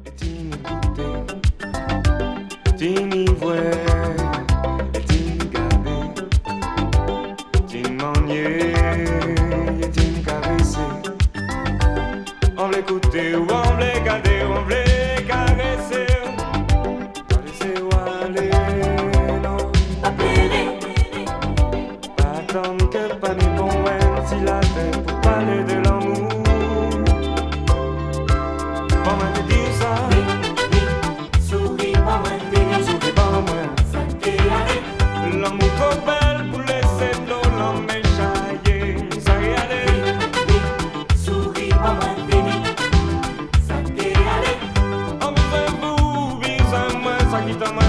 Tin écouté, tin y voir, tin garder, tin manier, tin caresser. On l'écouter ou on les garder, on les caresser. Pas laisser aller, non. Pas attendre que pas ni bon si la tête pour parler de l'amour. Comment te dire ça? Souris pas moins, vini, Souris pas moins. ça t'est allé. L'amour trop belle pour laisser de l'eau, l'homme échaillé. Ça y aller. Souris pas moins, vini, ça t'est allé. En besoin vous, besoin moi, ça qui t'a